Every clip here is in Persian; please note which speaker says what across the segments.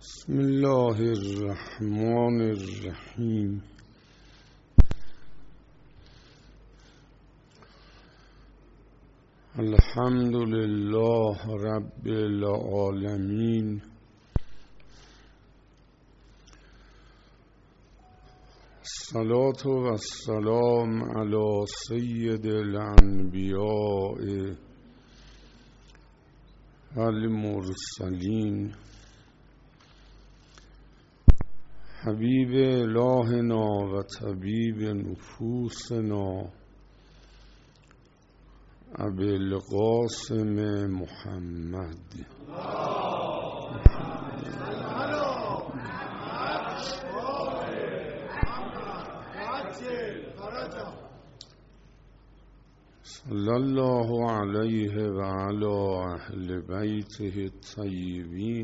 Speaker 1: بسم الله الرحمن الرحیم. الحمد لله رب العالمین. الصلاة و السلام علی سید الانبیاء و المرسلین حبیب الهنا و طبیب نفوسنا ابی القاسم محمد. صلی الله علیه و علی اهل بیته الطیبین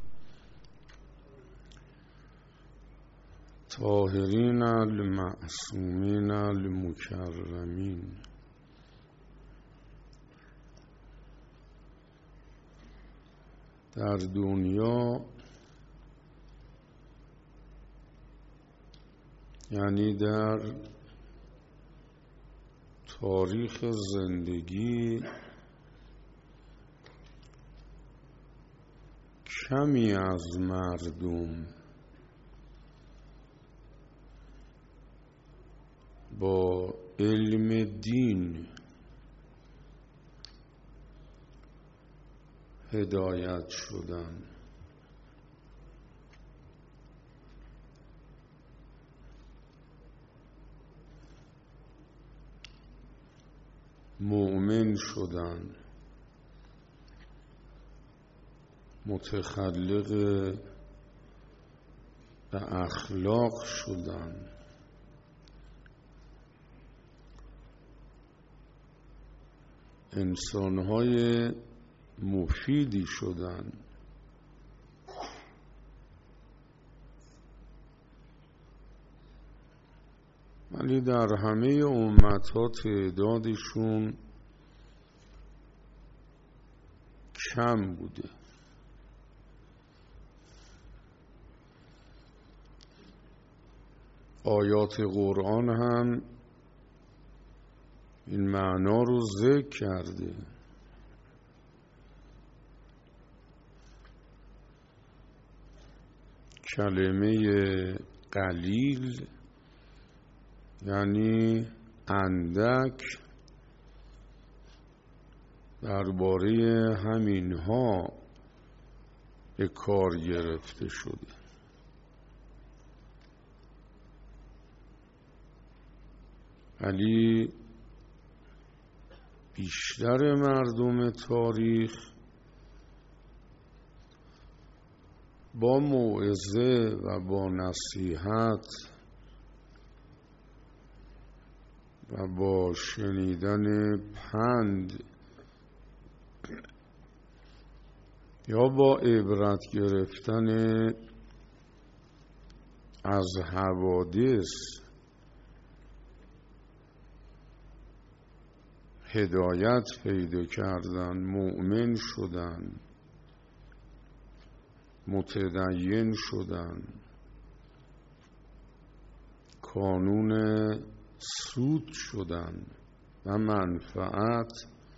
Speaker 1: طاهرین المعصومین المکرمین. در دنیا یعنی در تاریخ زندگی کمی از مردم با علم دین هدایت شدن. مؤمن شدن، متخلق به اخلاق شدن، انسان‌های مفیدی شدن. ولی در همه امت‌ها تعدادشون کم بوده. آیات قرآن هم این معنا رو ذکر کرده. کلمه قلیل یعنی اندک درباره همینها به کار گرفته شده. ولی بیشتر مردم تاریخ با موعظه و با نصیحت و با شنیدن پند یا با عبرت گرفتن از حوادث هدایت پیدا کردن، مؤمن شدن، متدین شدن، کانون سود شدن و منفعت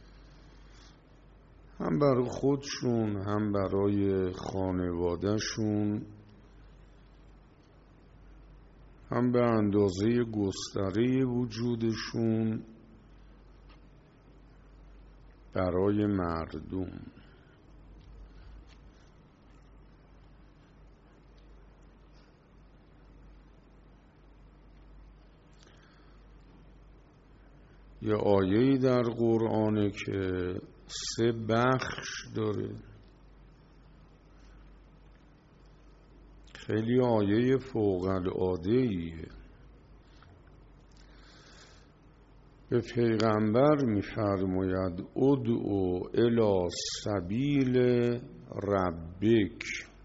Speaker 1: هم برای خودشون هم برای خانوادهشون هم به اندازه گستره وجودشون برای مردم. یه آیه‌ای در قرآنه که 3 بخش داره. خیلی آیه فوق العاده‌ایه. به پیغمبر می‌فرماید ادعو الی سبیل ربک،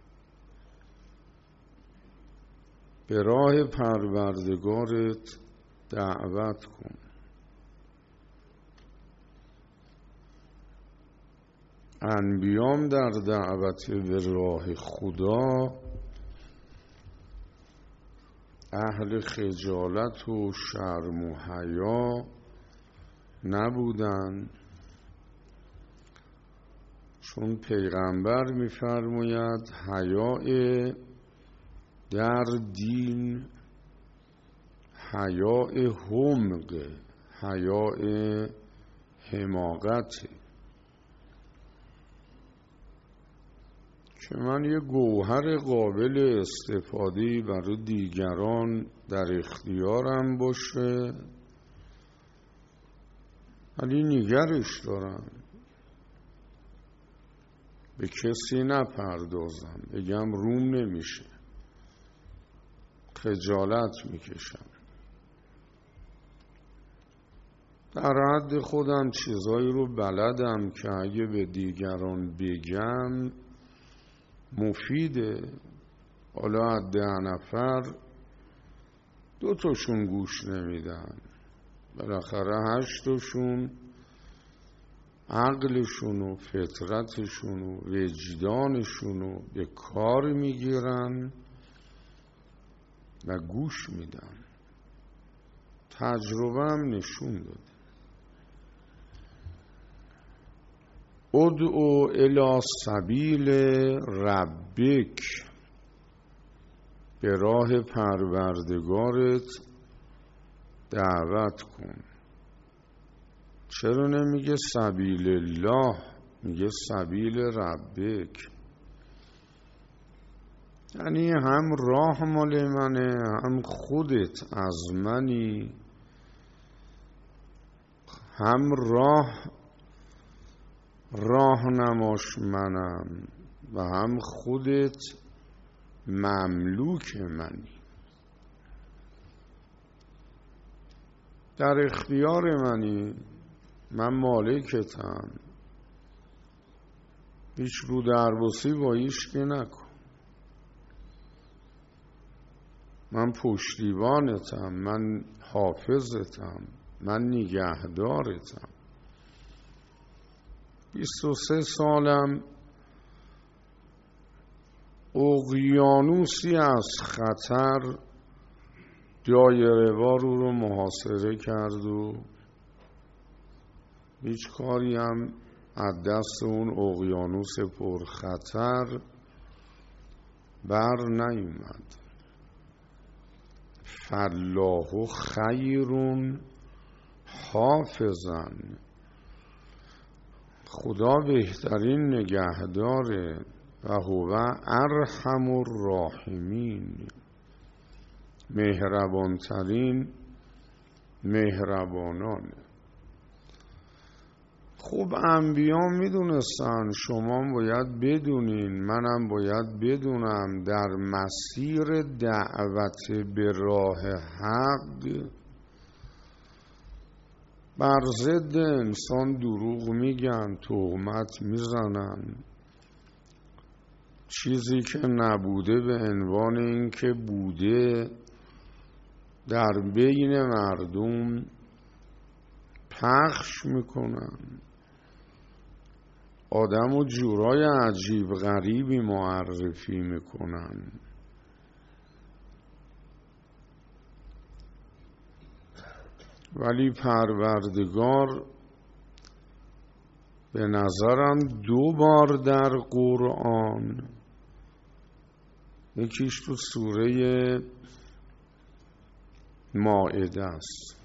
Speaker 1: به راه پروردگارت دعوت کن. انبیام در دعوت به راه خدا اهل خجالت و شرم و حیا نبودن، چون پیغمبر می‌فرماید حیا در دین حیا حمق، حیا حماقت، که من یه گوهر قابل استفاده برای دیگران در اختیارم باشه ولی نگرش دارم، به کسی نپردازم، بگم روم نمیشه، خجالت میکشم، در حد خودم چیزایی رو بلدم که اگه به دیگران بگم مفیده. حالا از 10 نفر 2 تاشون گوش نمیدن، بالاخره 8 تاشون عقلشون و فطرتشون و وجدانشون رو به کار میگیرن و گوش میدن. تجربه هم نشون داده. ادعو الی سبیل ربک، به راه پروردگارت دعوت کن. چرا نمیگه سبیل الله، میگه سبیل ربک؟ یعنی هم راه مال منه، هم خودت از منی، هم راهنماش منم و هم خودت مملوک منی، در اختیار منی، من مالکتم، هیچ رو درباسی با هیچکی نکن، من پشتیبانتم، من حافظتم، من نگهدارتم. 23 سالم اقیانوسی از خطر دایره‌وار رو محاصره کرد و هیچ کاری هم از دست اون اقیانوس پرخطر بر نیومد. فالله خیر حافظا، خدا بهترین نگهداره و هو ارحم الراحمین، مهربانترین مهربانانه. خب انبیا میدونستن، شما باید بدونین، منم باید بدونم، در مسیر دعوت به راه حق بر ضد انسان دروغ میگن، تهمت میزنن، چیزی که نبوده به عنوان این که بوده در بین مردم پخش میکنن، آدم و جورای عجیب غریبی معرفی میکنن. ولی پروردگار به نظرم 2 بار در قرآن، یکیش تو سوره مائده است،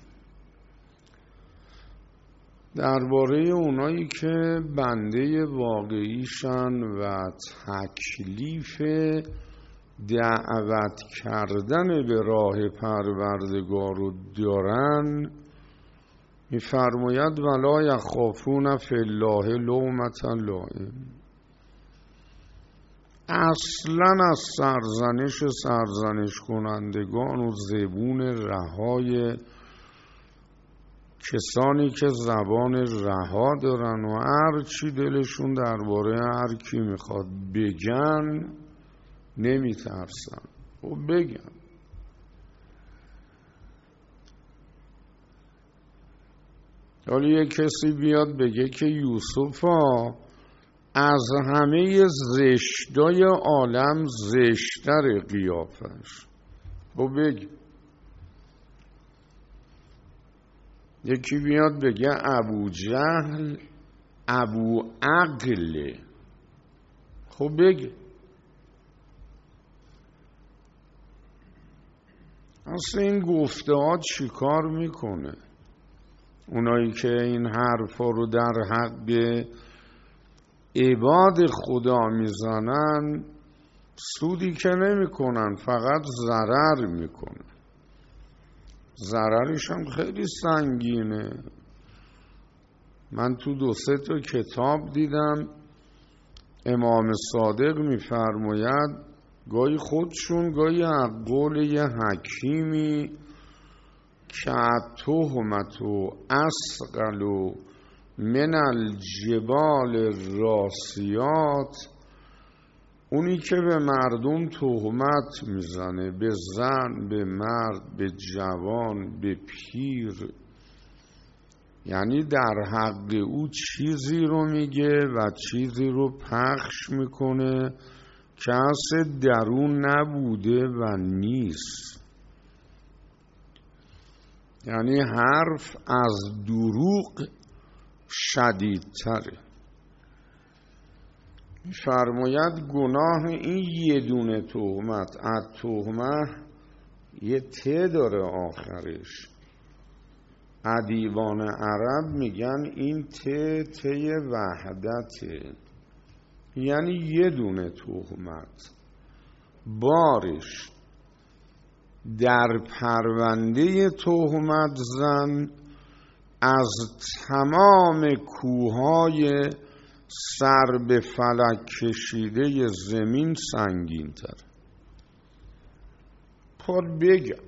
Speaker 1: درباره اونایی که بنده واقعیشن و تکلیف دعوت کردن به راه پروردگار رو دارن، می‌فرماید ولا یخافون فی الله لومة لائم، اصلا از سرزنش کنندگان و زبون رهای کسانی که زبان رها دارن و هر چی دلشون درباره هر کی میخواد بگن نمیترسن و بگن. حالا یه کسی بیاد بگه که یوسفا از همه زشتای عالم زشتر قیافش، بگی یکی بیاد بگه ابو جهل ابو عقل، خب بگی اصلا این گفته ها چی کار میکنه؟ اونایی که این حرفا رو در حق عباد خدا میزنن سودی که نمیکنن، فقط ضرر میکنن. ضررش هم خیلی سنگینه. من تو 2-3 تا کتاب دیدم امام صادق میفرماید گاهی خودشون گاهی قول یه حکیمی که تهمت و اثقل و من الجبال راسیات، اونی که به مردم تهمت میزنه، به زن، به مرد، به جوان، به پیر، یعنی در حق او چیزی رو میگه و چیزی رو پخش میکنه که اصلا درون نبوده و نیست. یعنی حرف از دروغ شدیدتره. فرماید گناه این یه دونه تهمت، از تهمه یه ته داره آخرش. ادیبان عرب میگن این ته وحدته، یعنی یه دونه تهمت بارش در پرونده تهمت زن از تمام کوههای سر به فلک کشیده زمین سنگین تر. خود بگم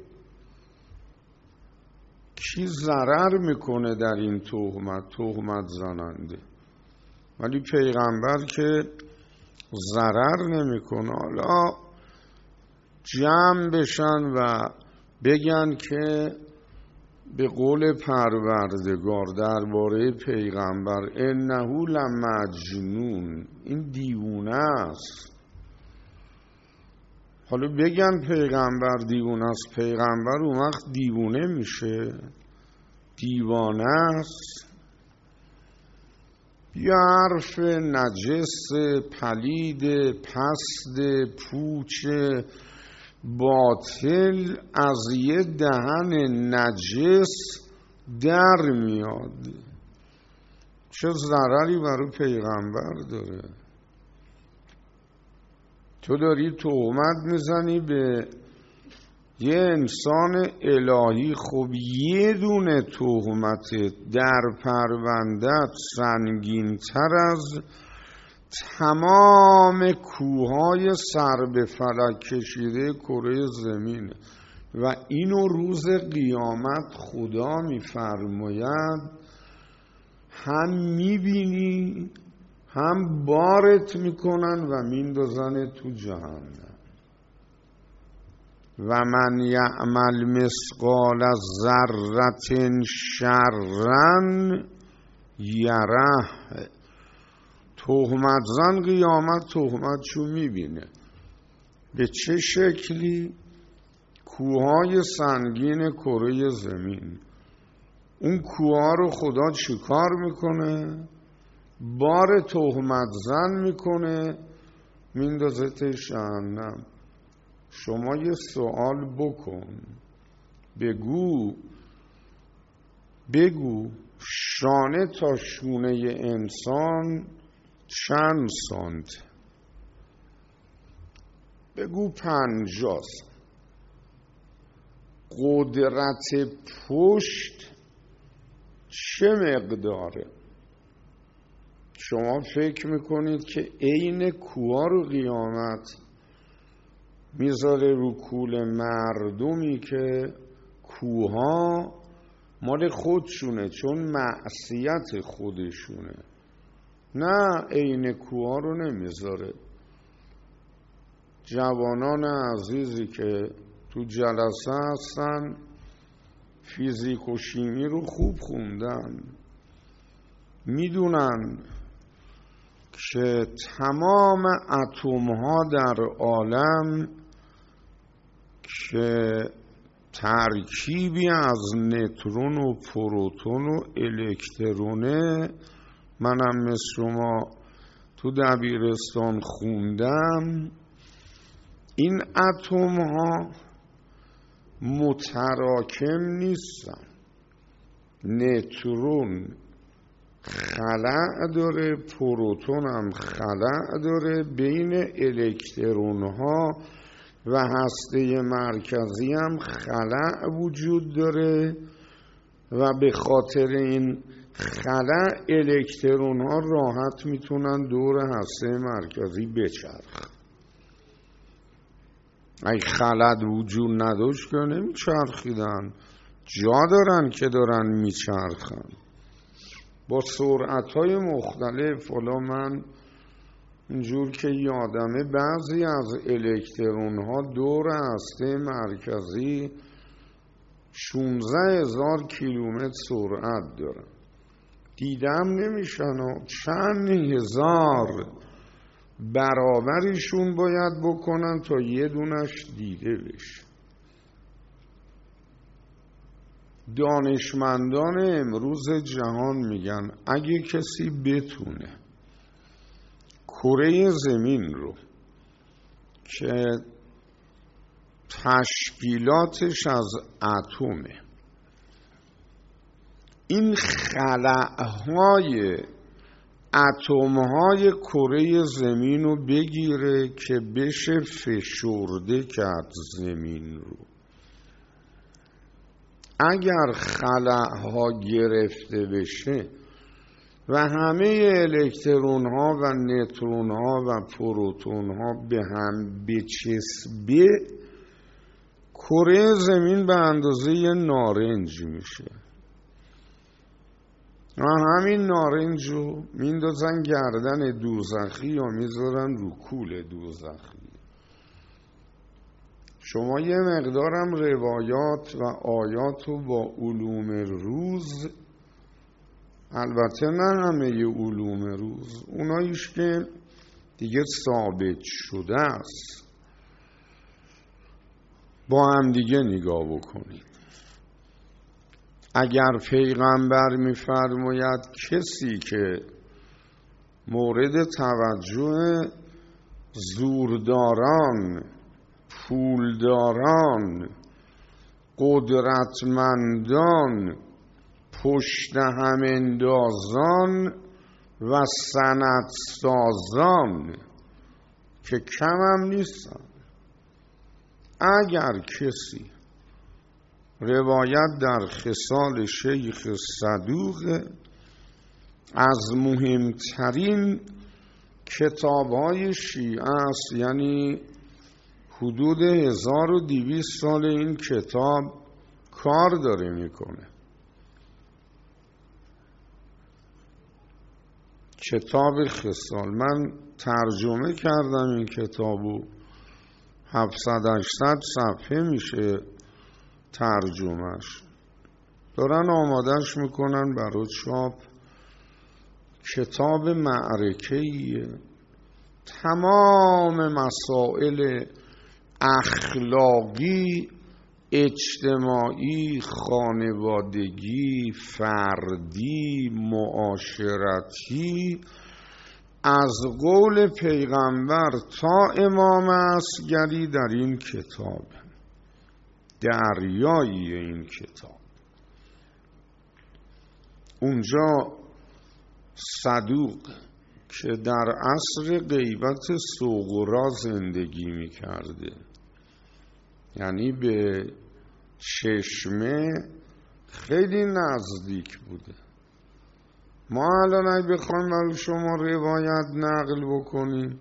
Speaker 1: کی ضرر میکنه در این تهمت زننده؟ ولی پیغمبر که ضرر نمیکنه. حالا جمع بشن و بگن که به قول پروردگار درباره پیغمبر انه لمجنون، این دیوونه است. حالا بگن پیغمبر دیوونه است، پیغمبر اون وقت دیوونه میشه؟ دیوانه است؟ یا حرف نجس، پلید، پست، پوچ، باطل از یه دهن نجس در میاد، چه ضرری برای پیغمبر داره؟ تو داری تهمت میزنی به یه انسان الهی. خب یه دونه تهمت در پروندت سنگین تر از تمام کوههای سر به فلک کشیده کره زمین. و اینو روز قیامت خدا میفرماید هم میبینی هم بارت میکنن و میندازن تو جهنم. و من یعمل مثقال ذرة شرا یره. تهمت زن قیامت تهمتشو میبینه. به چه شکلی؟ کوههای سنگین کره زمین. اون کوها رو خدا چیکار میکنه؟ بار تهمت زن میکنه، میندازه جهنم. شما یه سوال بکن، بگو شانه تا شونه انسان چند سانت؟ بگو 50. قدرت پشت چه مقداره؟ شما فکر میکنید که عین کوها رو قیامت میذاره رو کول مردمی که کوها مال خودشونه چون معصیت خودشونه؟ نه، عین کوها رو نمیذاره. جوانان عزیزی که تو جلسه هستن فیزیک و شیمی رو خوب خوندن، میدونن که تمام اتم ها در عالم که ترکیبی از نوترون و پروتون و الکترونه، منم مثل شما تو دبیرستان خوندم، این اتم ها متراکم نیستن. نوترون خلأ داره، پروتون هم خلأ داره، بین الکترون ها و هسته مرکزی هم خلأ وجود داره و به خاطر این خلأ الکترون ها راحت میتونن دور هسته مرکزی بچرخن. اگه خلأ وجود نداشت که نمیچرخیدن، جا دارن که دارن میچرخن با سرعت‌های مختلف. حالا من اینجور که یادمه بعضی از الکترون‌ها دور هسته مرکزی 16,000 کیلومتر سرعت دارن. دیدم نمیشن و چند هزار برابرشون باید بکنن تا یه دونش دیده بشه. دانشمندان امروز جهان میگن اگه کسی بتونه کره زمین رو که تشکیلاتش از اتمه، این خلأهای اتمهای کره زمین رو بگیره که بشه فشرده کرد زمین رو، اگر خلأها گرفته بشه و همه الکترون ها و نوترون ها و پروتون ها به هم بچسبه، کره زمین به اندازه نارنج میشه و همین نارنج رو میندازن گردن دوزخی یا میذارن رو کول دوزخی. شما یه مقدارم روایات و آیات رو با علوم روز، البته نه همه علوم روز، اوناییش که دیگه ثابت شده است، با هم دیگه نگاه بکنید. اگر پیغمبر می‌فرماید کسی که مورد توجه زورداران، پولداران، قدرتمندان، پشت هم اندازان و سندسازان که کم هم نیستن، اگر کسی روایت در خصال شیخ صدوق از مهمترین کتاب‌های شیعه است، یعنی حدود 1200 سال این کتاب کار داره میکنه، کتاب خصال. من ترجمه کردم این کتابو، 700-800 صفحه میشه ترجمهش، دارن آمادش میکنن برای چاپ. کتاب معرکه‌ایه، تمام مسائل اخلاقی، اجتماعی، خانوادگی، فردی، معاشرتی، از قول پیغمبر تا امام اصغری در این کتاب، دریایی این کتاب. اونجا صدوق که در عصر غیبت صغرا زندگی می‌کرده، یعنی به چشمه خیلی نزدیک بوده. ما الان اگه بخوایم برای شما روایت نقل بکنیم،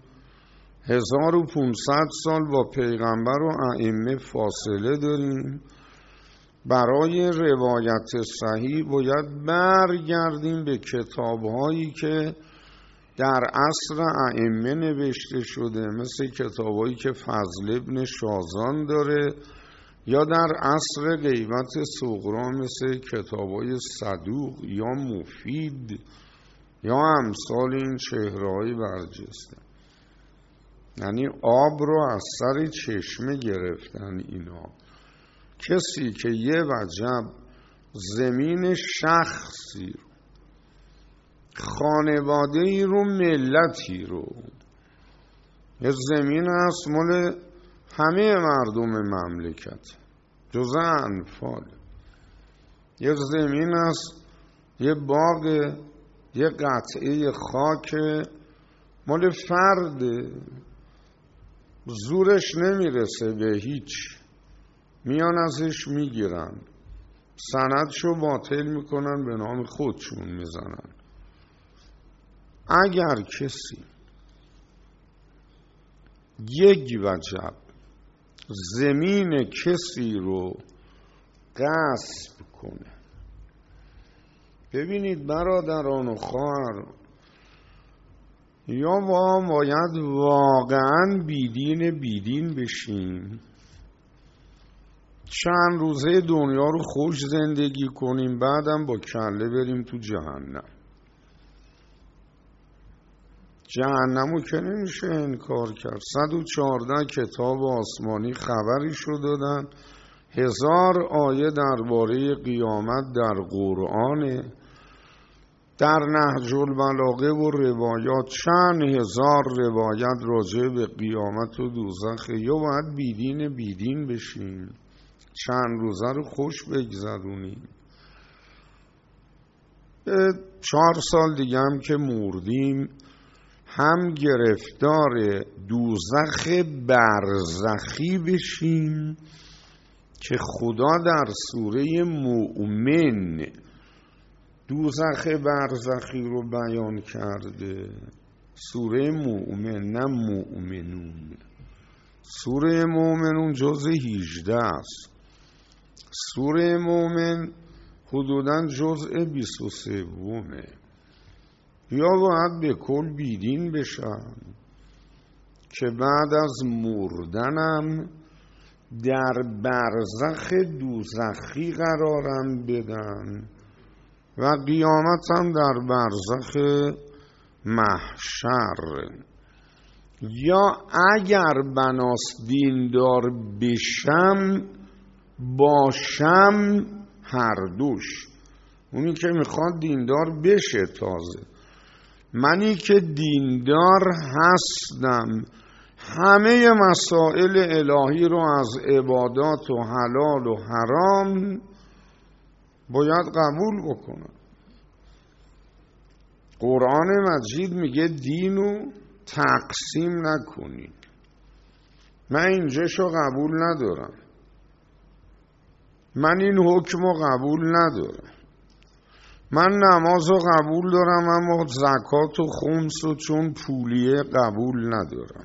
Speaker 1: 1500 سال با پیغمبر و ائمه فاصله داریم. برای روایت صحیح باید برگردیم به کتاب‌هایی که در عصر ائمه نوشته شده، مثل کتاب‌هایی که فضل ابن شازان داره، یا در عصر غیبت صغرا مثل کتاب‌های صدوق یا مفید یا امثال این چهره‌های برجسته. یعنی آب رو از سر چشمه گرفتن اینا. کسی که یه وجب زمین شخصی رو، خانواده ای رو، ملتی رو، یه زمین هست مال همه مردم مملکت جز انفال، یه زمین هست، یه باغ، یه قطعه خاک مال فرده، زورش نمیرسه به هیچ، میان ازش میگیرن، سندشو باطل میکنن، به نام خودشون میزنن. اگر کسی یک وجب زمین کسی رو غصب کنه، ببینید برادران و خواهر، یا باید واقعا بیدین بشیم، چند روزه دنیا رو خوش زندگی کنیم، بعدم با کله بریم تو جهنم. جهنمو که نمیشه انکار کرد. 114 کتاب آسمانی خبریشو دادن، 1000 آیه درباره قیامت در قرآن، در نهج البلاغه و روایات چند هزار روایت راجع به قیامت و دوزخ. یا باید بیدین بشیم، چند روزه رو خوش بگذرونیم. 4 سال دیگه هم که مردیم، هم گرفتار دوزخ برزخی بشیم که خدا در سوره مؤمن دوزخ برزخی رو بیان کرده. سوره مؤمن، نه مؤمنون. سوره مؤمنون جز 18 است. سوره مؤمن حدوداً جزء 23. یا باید به کل بیدین بشن که بعد از مردنم در برزخ دوزخی قرارم بدن و قیامتم در برزخ محشر. یا اگر بناست دیندار باشم هر دوش، اونی که میخواد دیندار بشه تازه، منی که دیندار هستم، همه مسائل الهی رو از عبادات و حلال و حرام باید قبول بکنم. قرآن مجید میگه دینو تقسیم نکنید. من اینجاشو قبول ندارم، من این حکم رو قبول ندارم، من نماز رو قبول دارم اما زکات و خمس و چون پولیه قبول ندارم.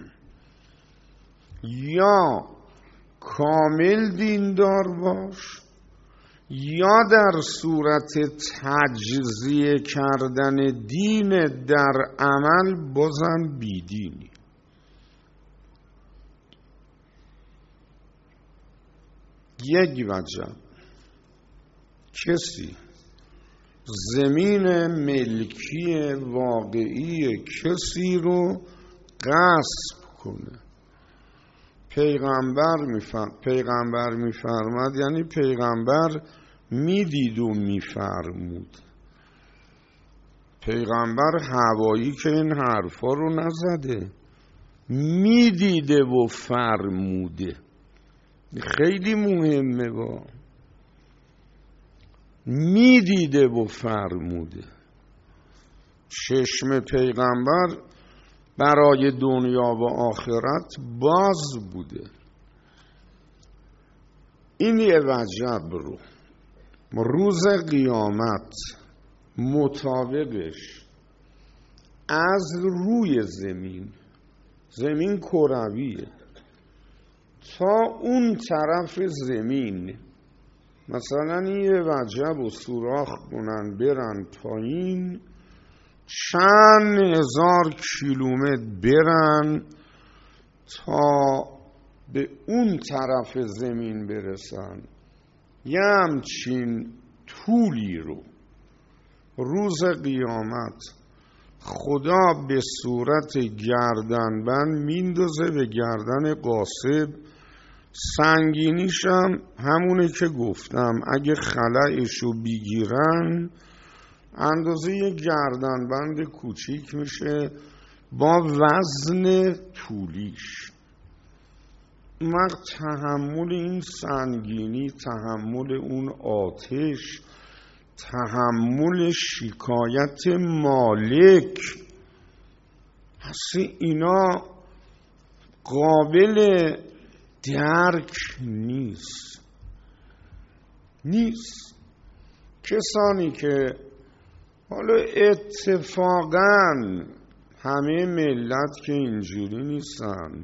Speaker 1: یا کامل دیندار باش، یا در صورت تجزیه کردن دین در عمل بازم بیدینی. یک وجب کسی زمین ملکی واقعی کسی رو غصب کنه، پیغمبر میفرماد، یعنی پیغمبر میدید و میفرمود. پیغمبر هوایی که این حرفا رو نزده، میدیده و فرموده. خیلی مهمه، با میدیده و فرموده. چشم پیغمبر برای دنیا و آخرت باز بوده. این یه وجب رو روز قیامت مطابقش از روی زمین کرویه تا اون طرف زمین، مثلا یه وجب و سوراخ کنن برن پایین، چند هزار کیلومتر برن تا به اون طرف زمین برسن. یه همچین طولی رو روز قیامت خدا به صورت گردنبند میندازه به گردن غاصب. سنگینیشم همونه که گفتم، اگه خلأشو بگیرن اندازه یه گردنبند کوچیک میشه با وزن طولیش. وقت تحمل این سنگینی، تحمل اون آتش، تحمل شکایت مالک، اصلا اینا قابل درک نیست. کسانی که حالا اتفاقاً همه ملت که اینجوری نیستن،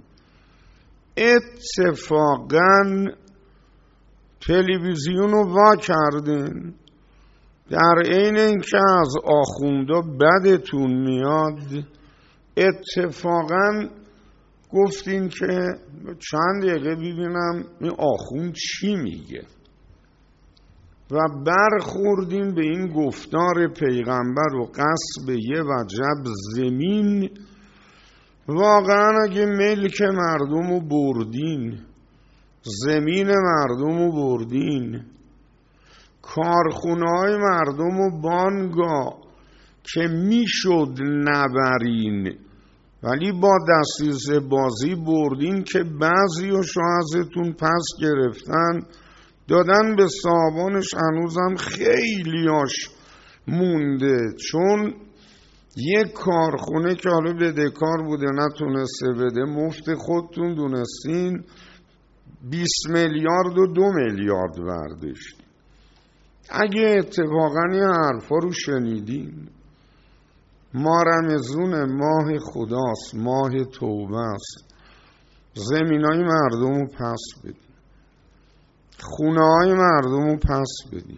Speaker 1: اتفاقاً تلویزیون رو وا کردین، در عین اینکه از آخوندا بدتون میاد اتفاقاً گفتین که چند دقیقه ببینم این آخوند چی میگه و برخوردین به این گفتار پیغمبر و غصب یه وجب زمین. واقعا اگه ملک مردم رو بردین، زمین مردم رو بردین، کارخونه های مردم رو بانگا که میشد نبرین ولی با دستیزه بازی بردین که بعضیاشو ازتون پس گرفتن دادن به صاحبانش، هنوزم خیلیاش مونده. چون یک کارخونه که حالا بدهکار بوده نتونسته بده، مفت خودتون دونستین 20 میلیارد و 2 میلیارد برداشت. اگه اتفاقا این حرفا رو شنیدین، ماه رمضون ماه خداست، ماه توبه است، زمینای مردم رو پس بدین، خونه های مردم رو پس بدین.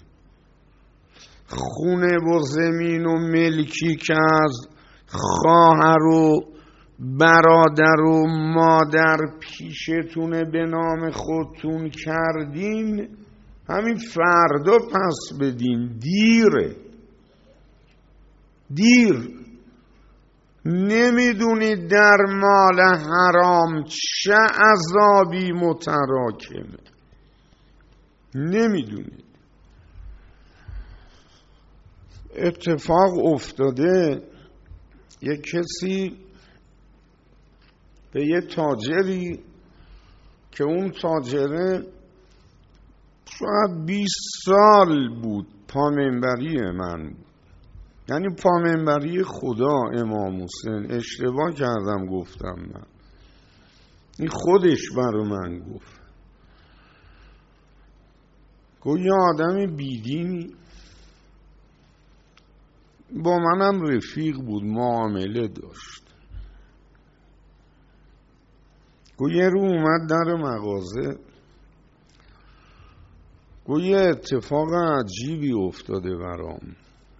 Speaker 1: خونه و زمین و ملکی که از خواهر و برادر و مادر پیشتونه به نام خودتون کردین، همین فردا پس بدین. دیر نمیدونید در مال حرام چه عذابی متراکمه، نمیدونید. اتفاق افتاده یک کسی به یه تاجری که اون تاجره شاید 20 سال بود پامنبری من بود، یعنی پامنبری خدا امام حسین. اشتباه کردم گفتم من، این خودش برای من گفت یه آدم بیدینی با منم رفیق بود، معامله داشت. یه رو اومد در مغازه، یه اتفاق عجیبی افتاده برام.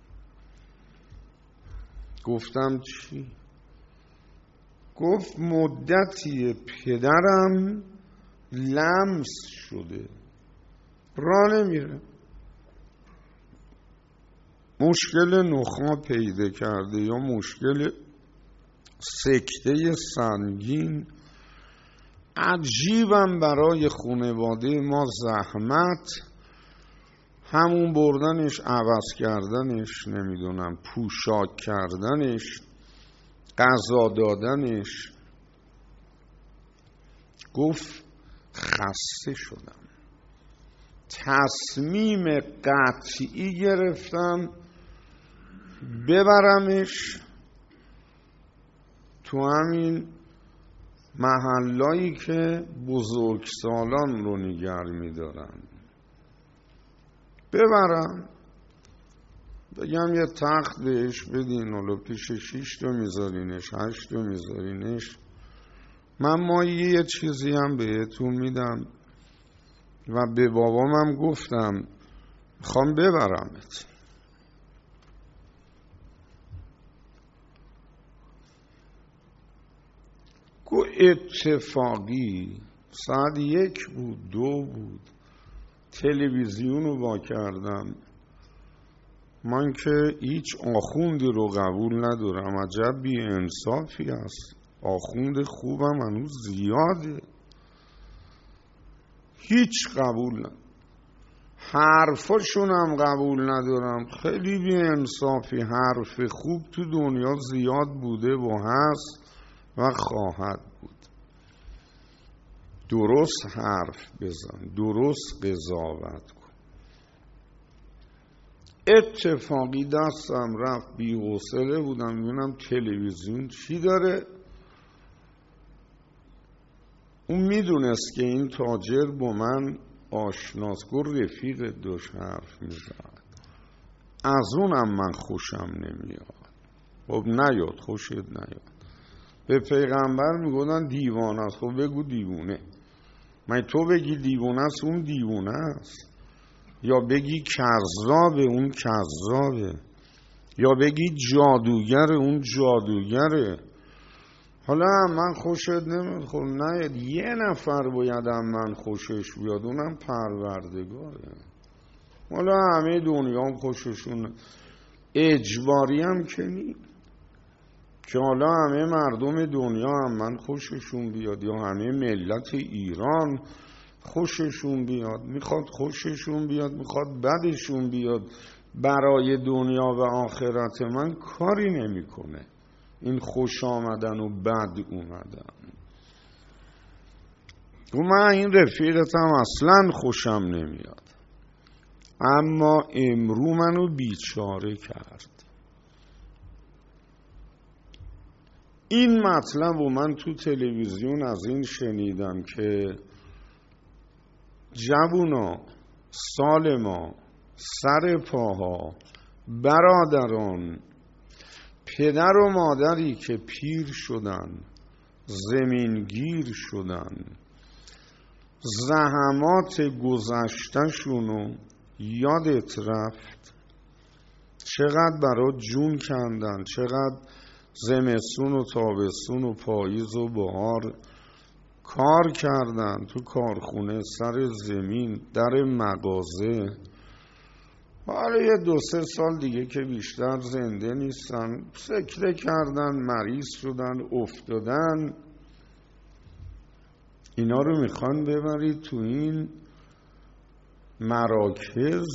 Speaker 1: گفتم چی؟ گفت مدتی پدرم لمس شده، راه نمیره، مشکل نخاع پیدا کرده یا مشکل سکته سنگین. عجیبم برای خانواده ما زحمت، همون بردنش، عوض کردنش، نمیدونم پوشاک کردنش، غذا دادنش. گفت خسته شدم، تصمیم قطعی گرفتم ببرمش تو همین محلایی که بزرگسالان رو نگر می‌دارن، ببرم بگم یه تخت بهش بدین، حالا پیش 6 تا میذارینش، 8 تا میذارینش، من مایی یه چیزی هم بهتون میدم. و به بابامم گفتم میخوام ببرمت. اتفاقی ساعت 1 بود 2 بود، تلویزیون رو وا کردم، من که هیچ آخوندی رو قبول ندارم. عجب بی انصافی است. آخوند خوبم هنوز زیاده، هیچ قبول ندارم. حرفاشون هم قبول ندارم، خیلی بی انصافی. حرف خوب تو دنیا زیاد بوده و هست و خواهد بود. درست حرف بزن، درست قضاوت کن. اتفاقی دستم رفت، بی حوصله بودم میبینم تلویزیون چی داره. اون میدونست که این تاجر با من آشناست، گفت رفیق داشت حرف میزد. از اونم من خوشم نمیاد. خب نیاد، خوشت نیاد. به پیغمبر میگفتن دیوانه است. خب بگو دیوونه. من تو بگی دیوانه است، اون دیوانه است. یا بگی کذابه، اون کذابه. یا بگی جادوگر، اون جادوگره. حالا من خوشت نمیاد، خب نه، یه نفر باید من خوشش بیاد، اونم پروردگاره. حالا همه دنیا هم خوششون، اجباری هم که نی که حالا همه مردم دنیا هم من خوششون بیاد یا همه ملت ایران خوششون بیاد. میخواد خوششون بیاد، میخواد بدشون بیاد، برای دنیا و آخرت من کاری نمیکنه این خوش آمدن و بد اومدن. و من این رفیقتم اصلا خوشم نمیاد، اما امرو منو بیچاره کرد. این مطلب و من تو تلویزیون از این شنیدم که جوونا، سالما، سر پاها، برادران، پدر و مادری که پیر شدن، زمینگیر شدن، زحمات گذشته‌شونو یادت رفت؟ چقدر برات جون کندن، چقدر زمستون و تابستون و پاییز و بهار کار کردن تو کارخونه، سر زمین، در مغازه. حالا یه 2-3 سال دیگه که بیشتر زنده نیستن، سکته کردن، مریض شدن، افتادن. اینا رو میخوان ببرید تو این مراکز،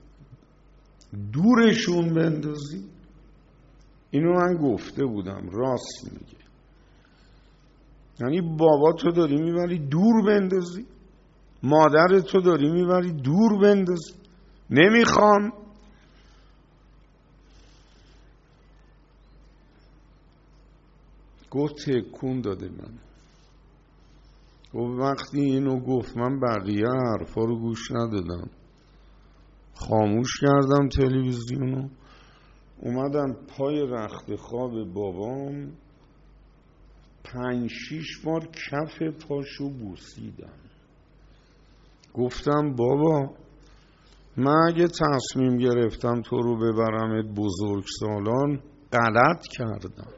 Speaker 1: دورشون بندازی. اینو من گفته بودم، راست میگه. یعنی بابا تو داری میبری دور بندازی، مادر تو داری میبری دور بندازی. نمیخوام. گفت تکون داده من. و وقتی اینو گفت من بقیه حرفا رو گوش ندادم، خاموش کردم تلویزیونو، اومدم پای رخت خواب بابام 5-6 بار کف پاشو بوسیدم. گفتم بابا من اگه تصمیم گرفتم تو رو ببرمت بزرگسالان غلط کردم،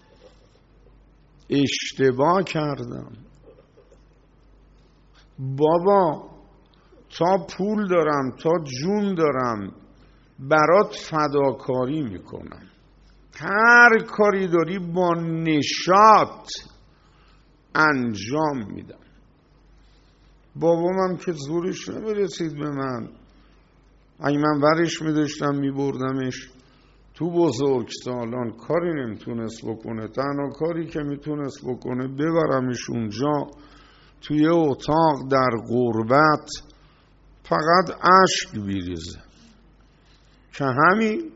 Speaker 1: اشتباه کردم. بابا تا پول دارم، تا جون دارم، برات فداکاری میکنم. هر کاری داری با نشاط انجام میدم. بابام هم که زورش نمیرسید به من. اگه من ورش میداشتم میبردمش تو بزرگسالان، کاری نمیتونست بکنه. تنها کاری که میتونست بکنه ببرمش اونجا توی اتاق در غربت، فقط اشک بریزه که همین.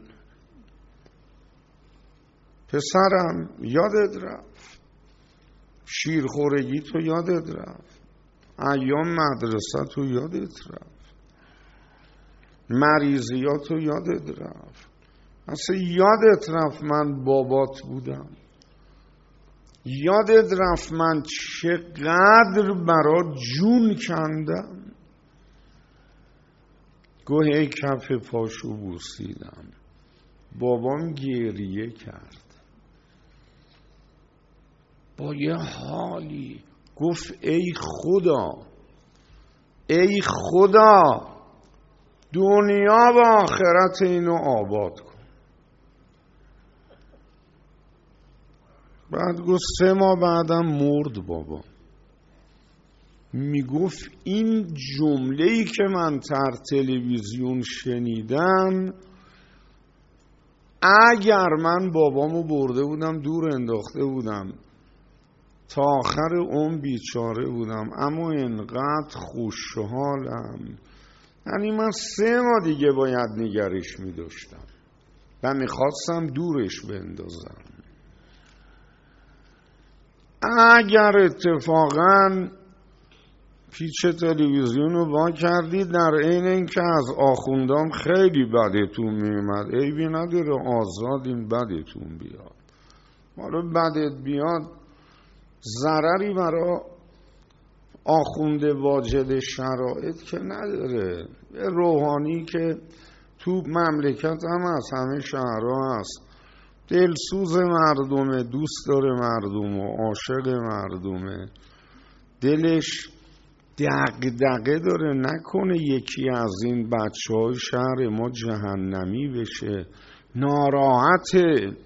Speaker 1: پسرم یادت رفت، شیرخورگی تو یادت رفت، ایام مدرسه تو یادت رفت، مریضیات تو یادت رفت. اصلا یادت رفت من بابات بودم؟ یادت رفت من چقدر برات جون کندم؟ گوهی کف پاشو بوسیدم. بابام گریه کرد با یه حالی، گفت ای خدا، ای خدا، دنیا و آخرت اینو آباد کن. بعد گفت 3 ماه بعدم مرد بابا. میگفت این جمله‌ای که من در تلویزیون شنیدم، اگر من بابامو برده بودم دور انداخته بودم تا آخر عمر بیچاره بودم، اما انقدر خوشحالم. یعنی من 3 ماه دیگه باید نگرش می‌داشتم و میخواستم دورش بندازم. اگر اتفاقاً پیچ تلویزیون رو وا کردید در عین اینکه از آخوندام خیلی بدتون میومد، عیبی نداره، آزادین بدتون بیاد. حالا بدت بیاد ضرری برای آخوند واجد شرایط که نداره. یه روحانی که تو مملکت هم هست، همه شهرها هست، دلسوز مردمه، دوست داره مردم و عاشق مردمه، دلش دغدغه داره نکنه یکی از این بچه‌های شهر ما جهنمی بشه، ناراحته.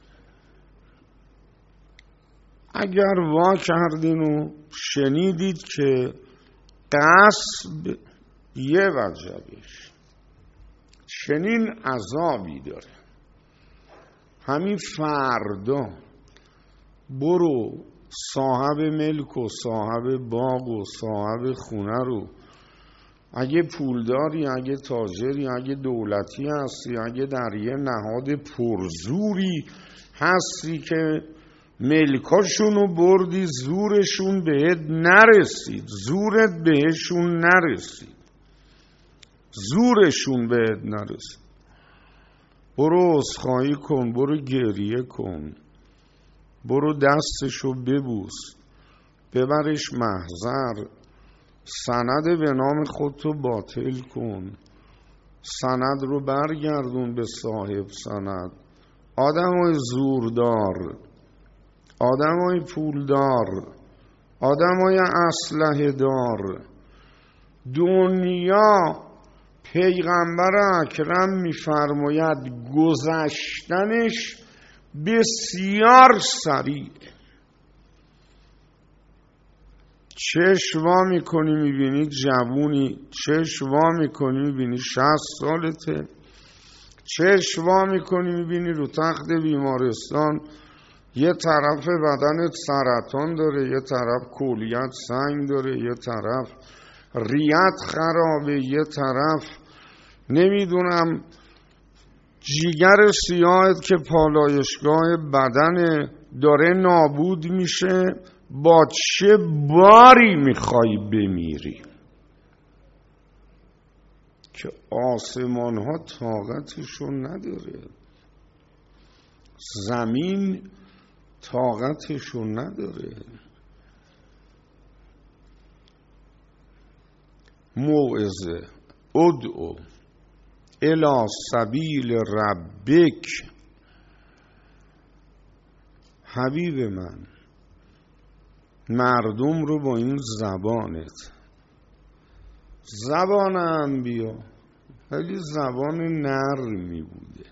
Speaker 1: اگر وا کردین و شنیدید که غصب یه وجبش چنین عذابی داره، همین فردا برو صاحب ملک و صاحب باغ و صاحب خونه رو، اگه پولداری، اگه تاجری، اگه دولتی هستی، اگه در یه نهاد پرزوری هستی که ملکاشونو بردی زورشون بهت نرسید، زورت بهشون نرسید، زورشون بهت نرسید، برو عذرخواهی کن، برو گریه کن، برو دستشو ببوس، ببرش محضر، سند به نام خودتو باطل کن، سند رو برگردون به صاحب سند. آدمای زوردار، آدمای پولدار، آدمای اسلحه دار، دنیا پیغمبر اکرم میفرماید گذشتنش بسیار سریع. چشم وا میکنی میبینی جوونی، چشم وا میکنی میبینی 60 سالته، چشم وا میکنی میبینی رو تخت بیمارستان یه طرف بدنت سرطان داره، یه طرف کلیت سنگ داره، یه طرف ریت خرابه، یه طرف نمیدونم جیگر سیاهت که پالایشگاه بدن داره نابود میشه. با چه باری میخوای بمیری که آسمان ها طاقتشون نداره، زمین طاقتشون نداره. موعظه ادعو الی سبیل ربک. حبیب من، مردم رو با این زبانت، زبان انبیا خیلی زبان نرمی بوده،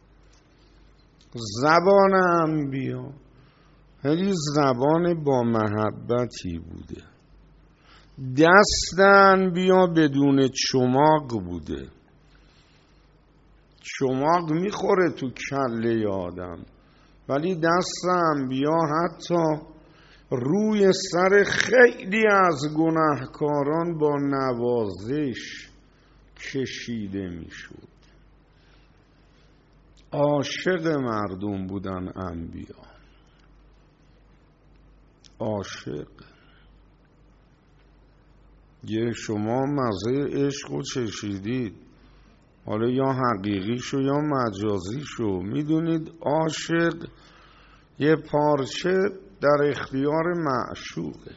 Speaker 1: زبان انبیا خیلی زبان با محبتی بوده، دست انبیا بدون چماق بوده. چماق میخوره تو کله آدم، ولی دست انبیا حتی روی سر خیلی از گناهکاران با نوازش کشیده میشد. عاشق مردم بودن انبیا، عاشق. یه شما مزه عشق رو چشیدید، حالا یا حقیقیشو یا مجازیشو، میدونید عاشق یه پارچه در اختیار معشوقه،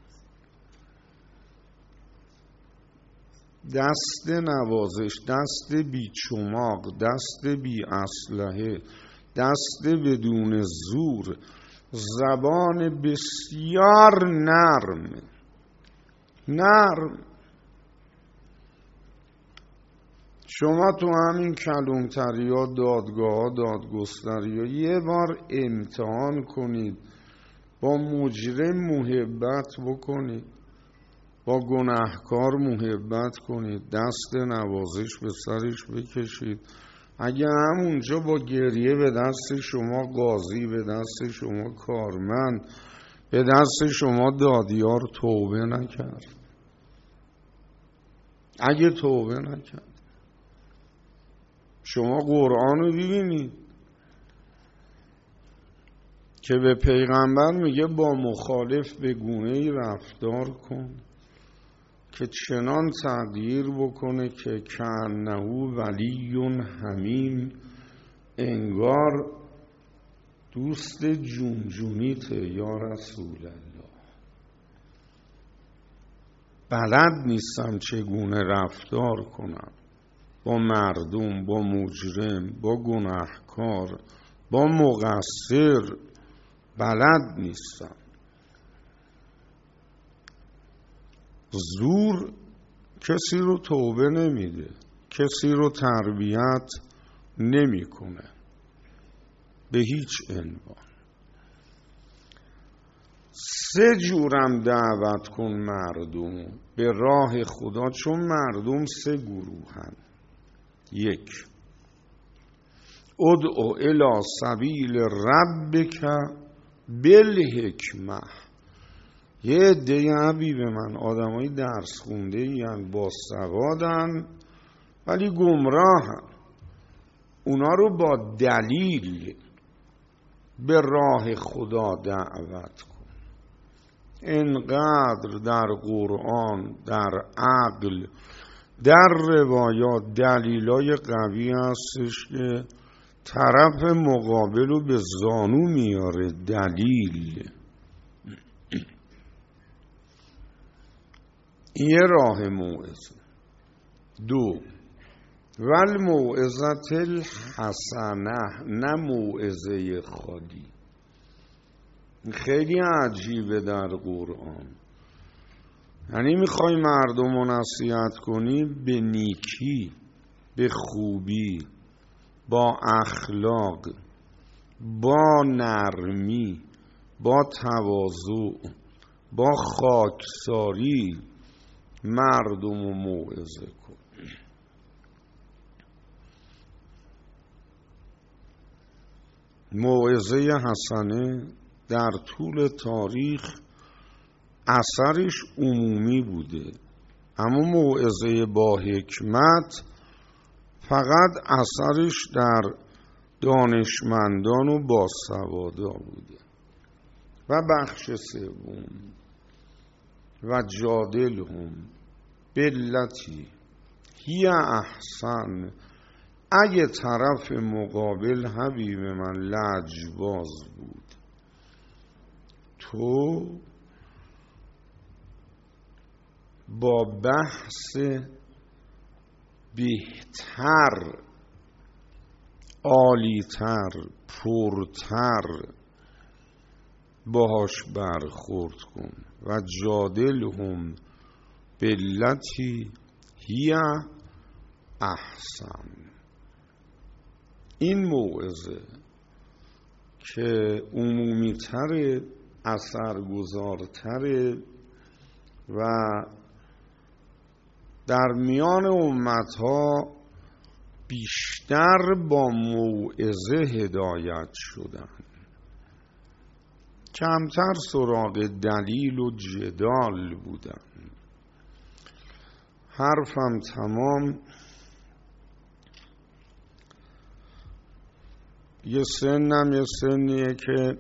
Speaker 1: دست نوازش، دست بی چماق، دست بی اسلحه، دست بدون زور، زبان بسیار نرم. شما تو همین کلانتری ها، دادگاه ها، دادگستری ها یه بار امتحان کنید، با مجرم محبت بکنید، با گناهکار محبت کنید، دست نوازش به سرش بکشید. اگه همونجا با گریه به دست شما قاضی، به دست شما کارمند، به دست شما دادیار توبه نکرد، اگه توبه نکرد، شما قرآن رو ببینید که به پیغمبر میگه با مخالف به گونه‌ای رفتار کن که چنان تغییر بکنه که کأنه ولی حمیم، انگار دوست جونجونیته. یا رسول الله، بلد نیستم چگونه رفتار کنم با مردم، با مجرم، با گناهکار، با مقصر، بلد نیستم. زور کسی رو توبه نمیده، کسی رو تربیت نمیکنه به هیچ عنوان. 3 جورم دعوت کن مردم به راه خدا، چون مردم 3 گروهن. 1 ادعو الی سبیل ربک بالحکمه. یه عده حبیب من آدمای درس خونده این با سوادن ولی گمراهن، اونا رو با دلیل به راه خدا دعوت کن. انقدر در قرآن، در عقل، در روایات دلیلای قوی هستش که طرف مقابل رو به زانو میاره. دلیل یه راه موعظه. 2 والموعظة الحسنه، نه موعظه خالی. خیلی عجیبه در قرآن، یعنی میخوای مردم رو نصیحت کنی به نیکی، به خوبی، با اخلاق، با نرمی، با تواضع، با خاکساری مردم رو موعظه کن. موعظه حسنه در طول تاریخ اثرش عمومی بوده، اما موعظه با حکمت فقط اثرش در دانشمندان و باسوادا بوده. و بخش 3 و جادلهم بالتی هی احسن. اگه طرف مقابل حبیب من لجباز بود، تو با بحث بهتر، عالیتر، پرتر باهاش برخورد کن. و جادلهم بالتی هی احسن. این موعظه که عمومی تر، اثرگذارتر و در میان امتها بیشتر با موعظه هدایت شدن، کمتر سراغ دلیل و جدال بودن. حرفم تمام. یه سنم یه سنیه که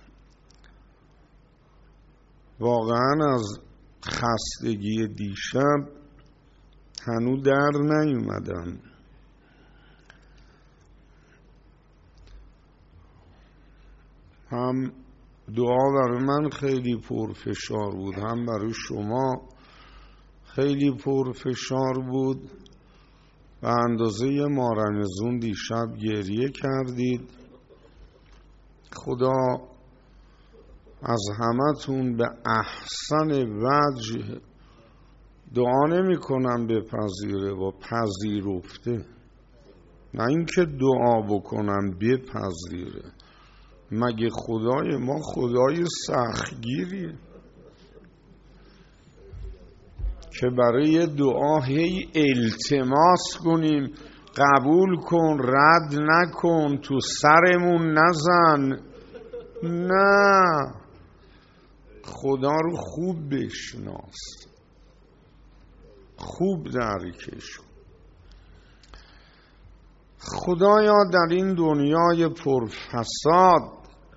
Speaker 1: واقعا از خستگی دیشب هنوز در نیومدم. هم دعا برای من خیلی پرفشار بود، هم برای شما خیلی پرفشار بود. و اندازه مارمزون دیشب گریه کردید. خدا از همتون به احسن وجه دعا نمی کنم بپذیره و پذیرفته، نه اینکه دعا بکنم بپذیره. مگه خدای ما خدای سختگیریه که برای دعا هی التماس کنیم قبول کن، رد نکن، تو سرمون نزن؟ نه، خدا رو خوب بشناس، خوب درکش. خدایا در این دنیای پرفساد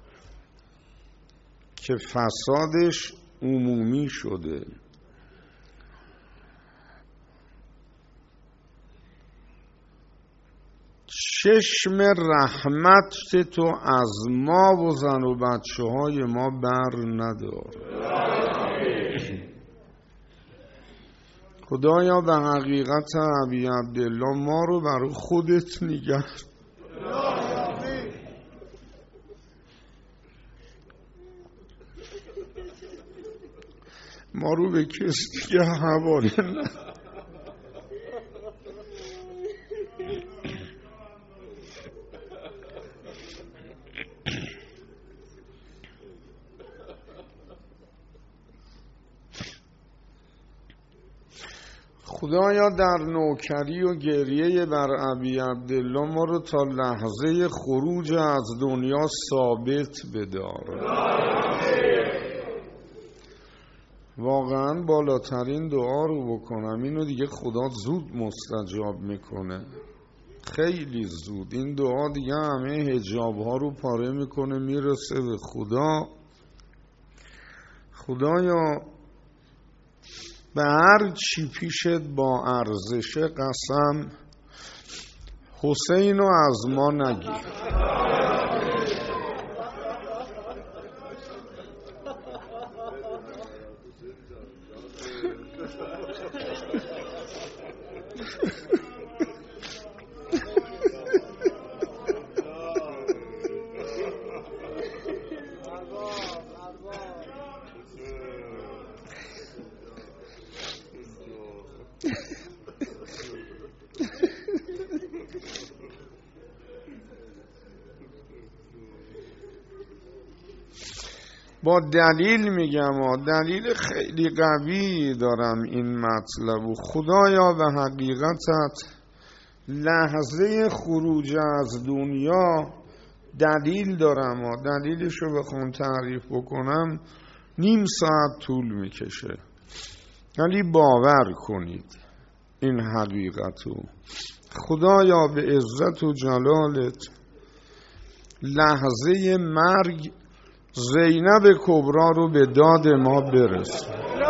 Speaker 1: که فسادش عمومی شده، چشم رحمت تو از ما و زن و بچه های ما بر ندار. خدایا به حقیقت ابی عبدالله ما رو برای خودت نگه، ما رو به کسی دیگه حواله نه. خدایا در نوکری و گریه بر ابی عبدالله ما رو تا لحظه خروج از دنیا ثابت بدار. واقعا بالاترین دعا رو بکنم، اینو دیگه خدا زود مستجاب میکنه، خیلی زود. این دعا دیگه همه حجاب ها رو پاره میکنه، میرسه به خدا. خدایا به هر چی پیشت با ارزش قسم حسین رو از ما نگیر. با دلیل میگم، دلیل خیلی قوی دارم این مطلب. خدایا به حقیقتت لحظه خروج از دنیا دلیل دارم، دلیلشو بخوام تعریف بکنم نیم ساعت طول میکشه، ولی باور کنید این حقیقتو. خدایا به عزت و جلالت لحظه مرگ زینب کبرا رو به داد ما برس.